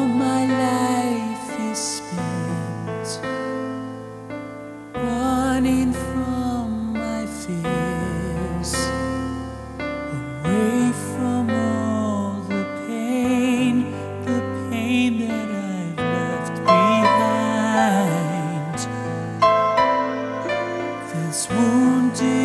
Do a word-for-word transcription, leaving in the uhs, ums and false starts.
my life is spent running from my fears, away from all the pain, the pain that I've left behind. This wounded